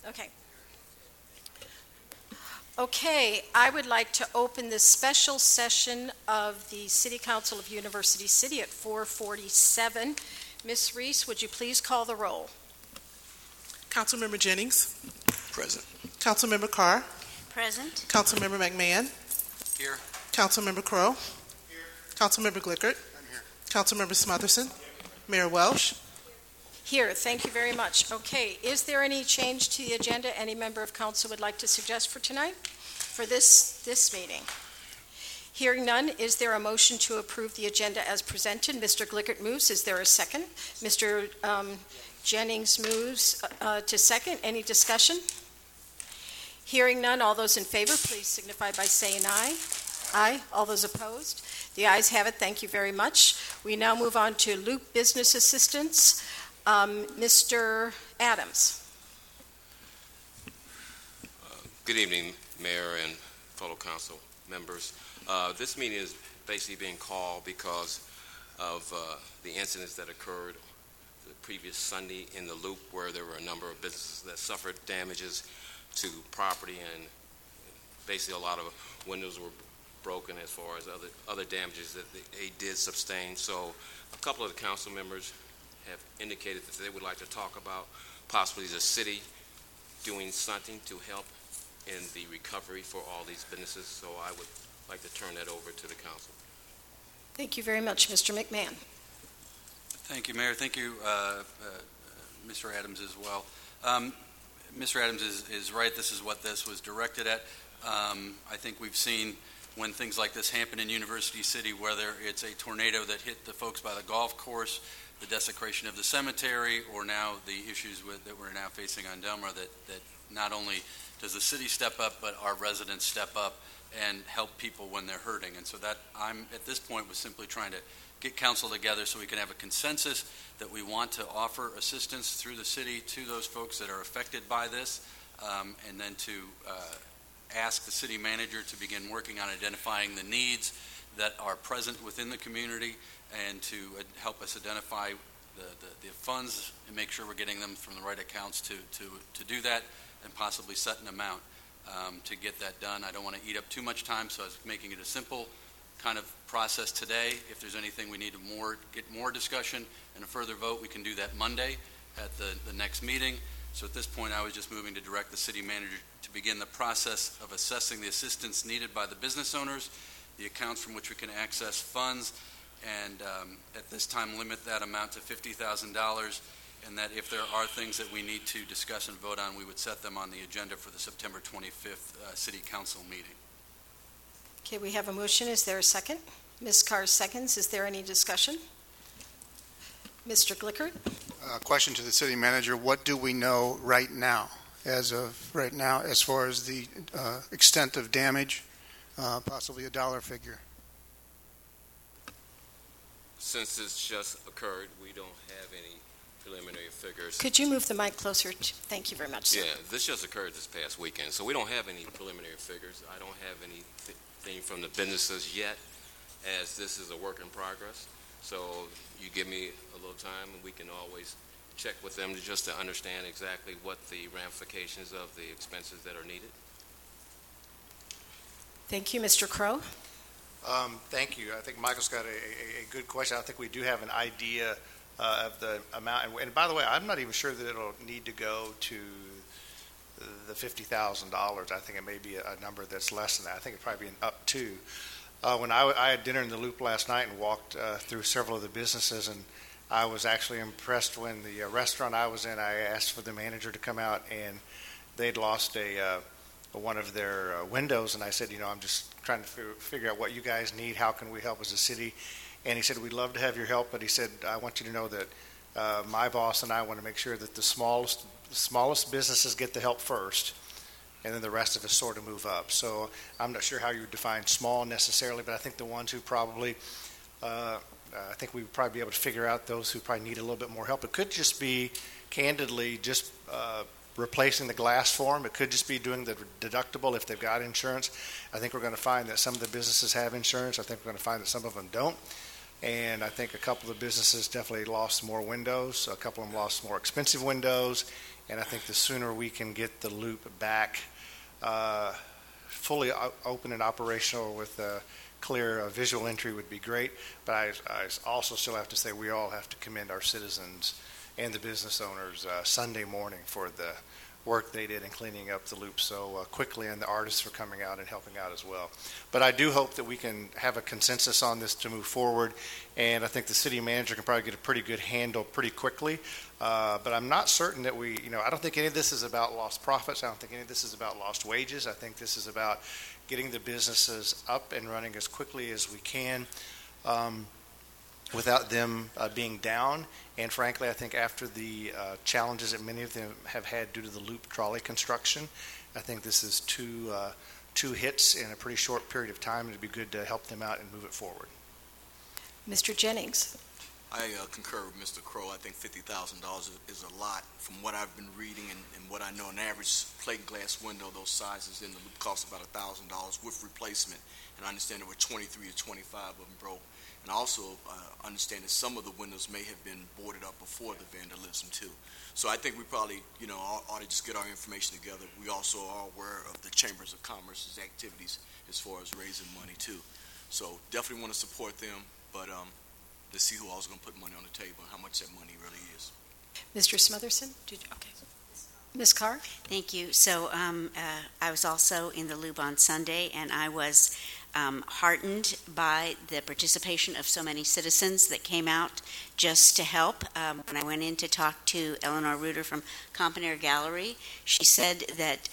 Okay. Okay, I would like to open this special session of the City Council of University City at 4:47. Ms. Reese, would you please call the roll? Councilmember Jennings. Present. Councilmember Carr. Present. Councilmember McMahon. Here. Councilmember Crow. Here. Councilmember Glickert. I'm here. Councilmember Smotherson. Mayor Welsh. Here, thank you very much. Okay, is there any change to the agenda any member of council would like to suggest for tonight, for this meeting? Hearing none, is there a motion to approve the agenda as presented? Mr. Glickert moves. Is there a second? Mr. Jennings moves to second. Any discussion? Hearing none, all those in favor, please signify by saying aye. Aye. All those opposed? The ayes have it. Thank you very much. We now move on to Loop Business Assistance. Mr. Adams. Good evening, Mayor and fellow council members. This meeting is basically being called because of the incidents that occurred the previous Sunday in the Loop, where there were a number of businesses that suffered damages to property, and basically a lot of windows were broken as far as other damages that they did sustain. So a couple of the council members have indicated that they would like to talk about possibly the city doing something to help in the recovery for all these businesses. So I would like to turn that over to the council. Thank you very much, Mr. McMahon. Thank you, Mayor. Thank you, Mr. Adams, as well. Mr. Adams is right. This is what this was directed at. I think we've seen when things like this happen in University City, whether it's a tornado that hit the folks by the golf course, the desecration of the cemetery, or now the issues that we're now facing on Delmar, that not only does the city step up, but our residents step up and help people when they're hurting. And so that I'm, at this point, was simply trying to get council together so we can have a consensus that we want to offer assistance through the city to those folks that are affected by this, and then to ask the city manager to begin working on identifying the needs that are present within the community, and to help us identify the funds and make sure we're getting them from the right accounts to do that, and possibly set an amount to get that done. I don't want to eat up too much time, so I was making it a simple kind of process today. If there's anything we need to get more discussion and a further vote, we can do that Monday at the next meeting. So at this point, I was just moving to direct the city manager to begin the process of assessing the assistance needed by the business owners, the accounts from which we can access funds, and at this time limit that amount to $50,000, and that if there are things that we need to discuss and vote on, we would set them on the agenda for the September 25th City Council meeting. Okay, we have a motion. Is there a second? Ms. Carr seconds. Is there any discussion? Mr. Glickert? Question to the city manager. What do we know right now, as far as the extent of damage, possibly a dollar figure? Since this just occurred, we don't have any preliminary figures. Could you move the mic closer? Thank you very much, sir. Yeah, this just occurred this past weekend, so we don't have any preliminary figures. I don't have anything from the businesses yet, as this is a work in progress. So you give me a little time, and we can always check with them just to understand exactly what the ramifications of the expenses that are needed. Thank you, Mr. Crow. Thank you. I think Michael's got a good question. I think we do have an idea of the amount. And by the way, I'm not even sure that it'll need to go to the $50,000. I think it may be a number that's less than that. I think it'd probably be an up to. When I had dinner in the Loop last night and walked through several of the businesses, and I was actually impressed when the restaurant I was in, I asked for the manager to come out, and they'd lost one of their windows, and I said, I'm just trying to figure out what you guys need. How can we help as a city? And he said, we'd love to have your help, but he said, I want you to know that my boss and I want to make sure that the smallest businesses get the help first, and then the rest of us sort of move up. So I'm not sure how you would define small necessarily, but I think the ones who probably, I think we would probably be able to figure out those who probably need a little bit more help. It could just be, candidly, just replacing the glass for them. It could just be doing the deductible if they've got insurance. I think we're going to find that some of the businesses have insurance. I think we're going to find that some of them don't. And I think a couple of the businesses definitely lost more windows. A couple of them lost more expensive windows. And I think the sooner we can get the loop back fully open and operational with clear visual entry would be great. But I also still have to say we all have to commend our citizens and the business owners Sunday morning for the work they did in cleaning up the loop so quickly, and the artists for coming out and helping out as well. But I do hope that we can have a consensus on this to move forward, and I think the city manager can probably get a pretty good handle pretty quickly. But I'm not certain that I don't think any of this is about lost profits. I don't think any of this is about lost wages. I think this is about getting the businesses up and running as quickly as we can without them being down. And frankly, I think after the challenges that many of them have had due to the loop trolley construction, I think this is two hits in a pretty short period of time. It'd be good to help them out and move it forward. Mr. Jennings. I concur with Mr. Crow. I think $50,000 is a lot. From what I've been reading and what I know, an average plate glass window, those sizes in the loop cost about $1,000 with replacement. And I understand there were 23 or 25 of them broke. And I also understand that some of the windows may have been boarded up before the vandalism too. So I think we probably, ought to just get our information together. We also are aware of the Chambers of Commerce's activities as far as raising money too. So definitely want to support them, but to see who else is going to put money on the table and how much that money really is. Mr. Smotherson? Okay. Ms. Carr? Thank you. So I was also in the loop on Sunday, and I was heartened by the participation of so many citizens that came out just to help. When I went in to talk to Eleanor Reuter from Companair Gallery, she said that,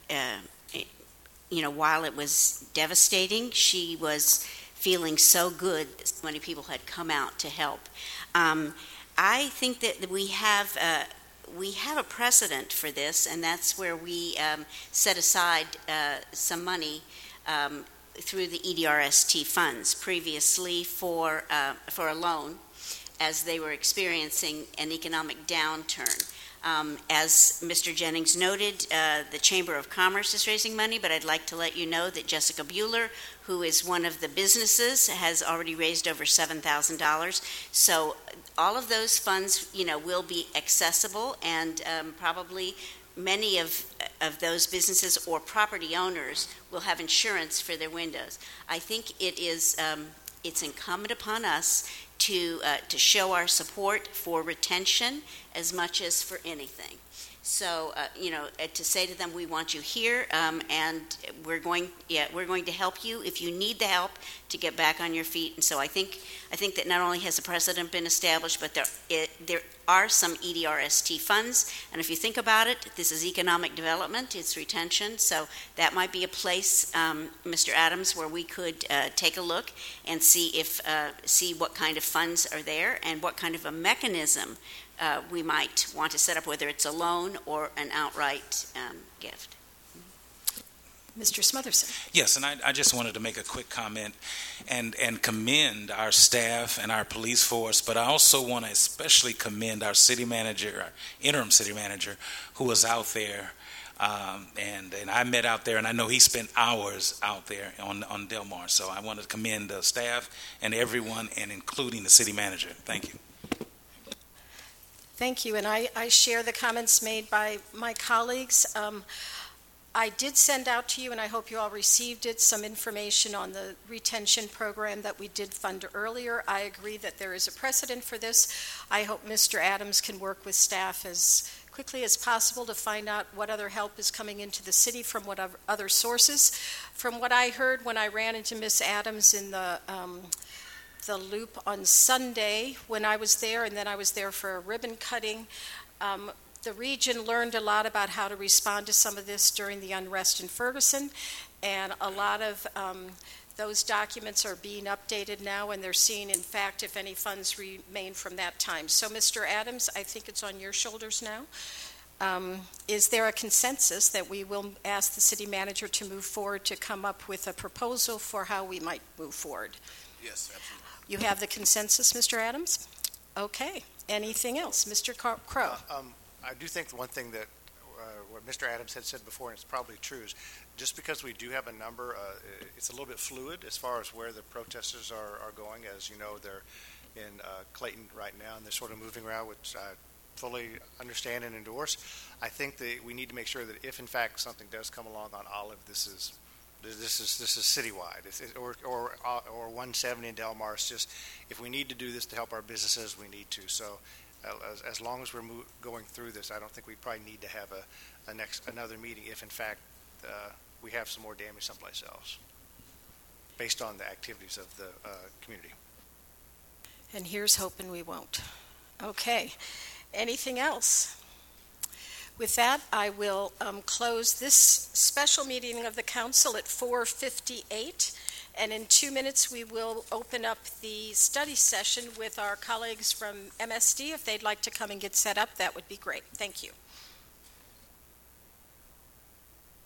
while it was devastating, she was feeling so good that so many people had come out to help. I think that we have a precedent for this, and that's where we set aside some money through the EDRST funds previously for a loan as they were experiencing an economic downturn. As Mr. Jennings noted, the Chamber of Commerce is raising money, but I'd like to let you know that Jessica Bueller, who is one of the businesses, has already raised over $7,000. So all of those funds, will be accessible, and probably many of those businesses or property owners will have insurance for their windows. I think it's incumbent upon us to show our support for retention as much as for anything. So, to say to them, we want you here, and we're going to help you if you need the help to get back on your feet. And so I think that not only has a precedent been established, but there are some EDRST funds. And if you think about it, this is economic development, it's retention. So that might be a place, Mr. Adams, where we could take a look and see what kind of funds are there and what kind of a mechanism we might want to set up, whether it's a loan or an outright gift. Mr. Smotherson. Yes, and I just wanted to make a quick comment and commend our staff and our police force, but I also want to especially commend our city manager, our interim city manager, who was out there. And I met out there, and I know he spent hours out there on Del Mar. So I want to commend the staff and everyone, and including the city manager. Thank you. Thank you, and I share the comments made by my colleagues. I did send out to you, and I hope you all received it, some information on the retention program that we did fund earlier. I agree that there is a precedent for this. I hope Mr. Adams can work with staff as quickly as possible to find out what other help is coming into the city from what other sources. From what I heard when I ran into Ms. Adams in the loop on Sunday when I was there, and then I was there for a ribbon cutting, the region learned a lot about how to respond to some of this during the unrest in Ferguson, and a lot of those documents are being updated now, and they're seeing, in fact, if any funds remain from that time. So, Mr. Adams, I think it's on your shoulders now. Is there a consensus that we will ask the city manager to move forward to come up with a proposal for how we might move forward? Yes, absolutely. You have the consensus, Mr. Adams? Okay. Anything else? Mr. Crow? I do think the one thing that what Mr. Adams had said before, and it's probably true, is just because we do have a number, it's a little bit fluid as far as where the protesters are going. As you know, they're in Clayton right now, and they're sort of moving around, which fully understand and endorse. I think that we need to make sure that if in fact something does come along on Olive, this is citywide, or 170 in Del Mar. It's just, if we need to do this to help our businesses, we need to. So as long as we're going through this, I don't think we probably need to have another meeting if in fact we have some more damage someplace else, based on the activities of the community. And here's hoping we won't. Okay. Anything else? With that, I will close this special meeting of the council at 4:58, and in 2 minutes we will open up the study session with our colleagues from MSD. If they'd like to come and get set up, that would be great. Thank you.